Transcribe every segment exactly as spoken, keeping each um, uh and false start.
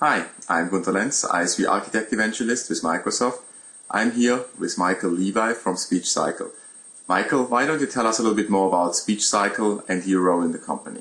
Hi, I'm Gunter Lenz, I S V Architect Evangelist with Microsoft. I'm here with Michael Levi from SpeechCycle. Michael, why don't you tell us a little bit more about SpeechCycle and your role in the company?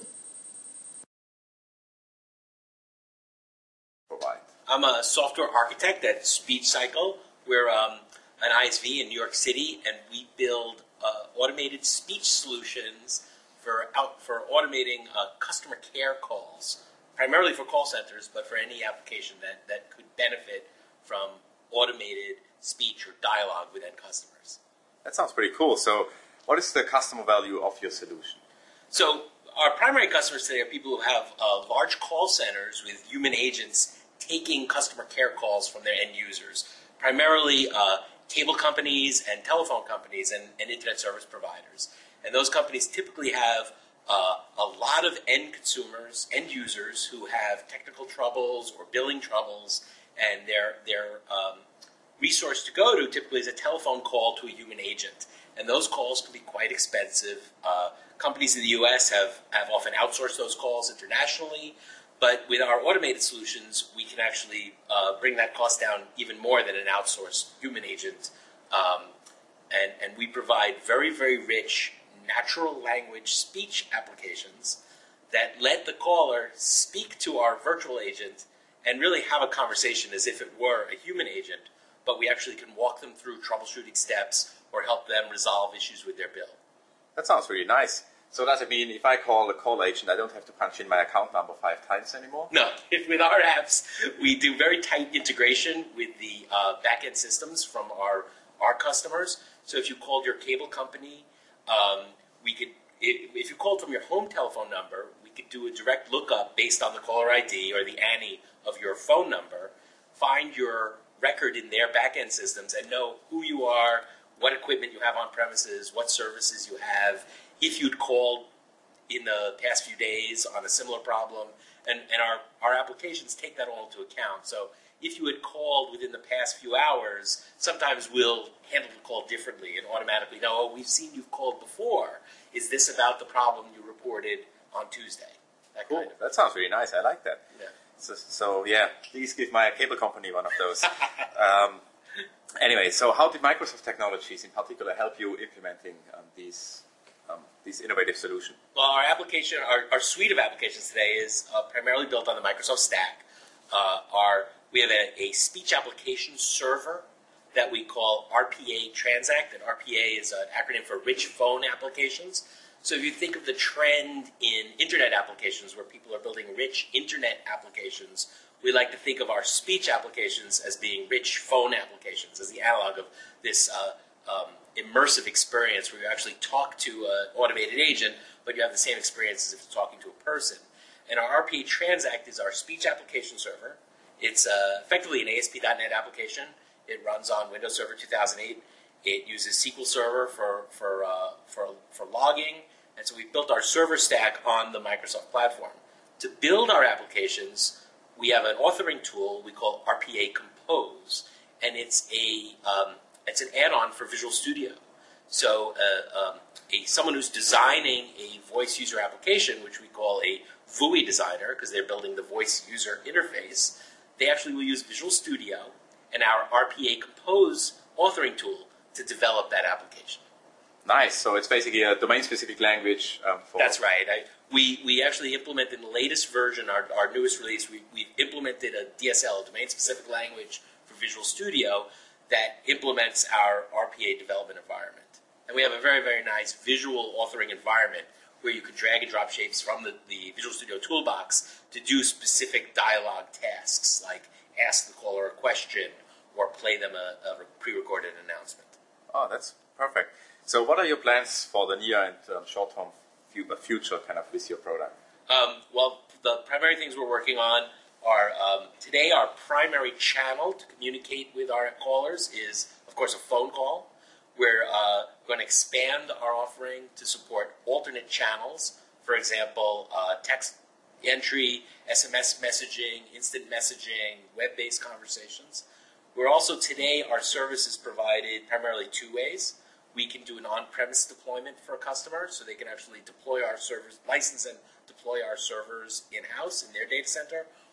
I'm a software architect at SpeechCycle. We're um, an I S V in New York City, and we build uh, automated speech solutions for out for automating uh, customer care calls, primarily for call centers, but for any application that, that could benefit from automated speech or dialogue with end customers. That sounds pretty cool. So what is the customer value of your solution? So our primary customers today are people who have uh, large call centers with human agents taking customer care calls from their end users, primarily uh, cable companies and telephone companies and, and internet service providers. And those companies typically have uh, a lot of end consumers, end users who have technical troubles or billing troubles, and their, their um, resource to go to typically is a telephone call to a human agent. And those calls can be quite expensive. Uh, companies in the U S have, have often outsourced those calls internationally. But with our automated solutions, we can actually uh, bring that cost down even more than an outsourced human agent. Um, and, and we provide very, very rich natural language speech applications that let the caller speak to our virtual agent and really have a conversation as if it were a human agent, but we actually can walk them through troubleshooting steps or help them resolve issues with their bill. That sounds really nice. So does it mean if I call a call agent, I don't have to punch in my account number five times anymore? No. If, with our apps, we do very tight integration with the uh, back-end systems from our, our customers. So if you called your cable company, um, we could, if, if you called from your home telephone number, we could do a direct lookup based on the caller I D or the A N I of your phone number, find your record in their back-end systems and know who you are, what equipment you have on premises, what services you have, if you'd called in the past few days on a similar problem, and, and our, our applications take that all into account. So if you had called within the past few hours, sometimes we'll handle the call differently and automatically know, oh, we've seen you've called before. Is this about the problem you reported on Tuesday? That Cool. kind of. That sounds really nice. I like that. Yeah. So, so yeah, please give my cable company one of those. um, anyway, so how did Microsoft Technologies in particular help you implementing um, these Um, these innovative solutions? Well, our application, our, our suite of applications today is uh, primarily built on the Microsoft stack. Uh, our, we have a, a speech application server that we call R P A Transact, and R P A is an acronym for Rich Phone Applications. So if you think of the trend in internet applications where people are building rich internet applications, we like to think of our speech applications as being rich phone applications, as the analog of this uh, um, immersive experience where you actually talk to an automated agent, but you have the same experience as if you're talking to a person. And our R P A Transact is our speech application server. It's uh, effectively an A S P dot net application. It runs on Windows Server two thousand eight. It uses S Q L Server for for uh, for for logging, and so we built our server stack on the Microsoft platform. To build our applications, we have an authoring tool we call R P A Compose, and it's a um, It's an add-on for Visual Studio. So uh, um, a, someone who's designing a voice user application, which we call a V U I designer, because they're building the voice user interface, they actually will use Visual Studio and our R P A Compose authoring tool to develop that application. Nice. So it's basically a domain-specific language. Um, for That's right. I, we, we actually implemented in the latest version, our, our newest release, we, we implemented a D S L, a domain-specific language for Visual Studio, that implements our R P A development environment. And we have a very, very nice visual authoring environment where you can drag and drop shapes from the, the Visual Studio toolbox to do specific dialogue tasks, like ask the caller a question or play them a, a pre-recorded announcement. Oh, that's perfect. So what are your plans for the near and um, short-term future kind of with your product? Um, well, the primary things we're working on Our, um, today, our primary channel to communicate with our callers is, of course, a phone call. We're uh, going to expand our offering to support alternate channels. For example, uh, text entry, S M S messaging, instant messaging, web-based conversations. We're also, today, our service is provided primarily two ways. We can do an on-premise deployment for a customer, so they can actually deploy our servers, license and deploy our servers in-house in their data center.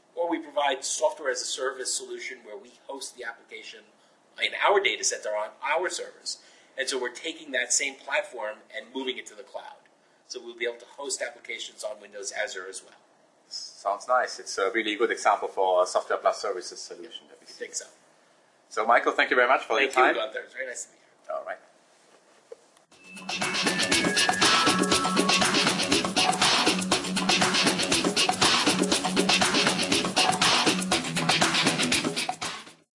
or we provide software as a service solution where we host the application in our data center on our servers. And so we're taking that same platform and moving it to the cloud. So we'll be able to host applications on Windows Azure as well. Sounds nice. It's a really good example for a software plus services solution that we I think so. So, Michael, thank you very much for Thank your you, time. Gunther. It's very nice to meet you. All right.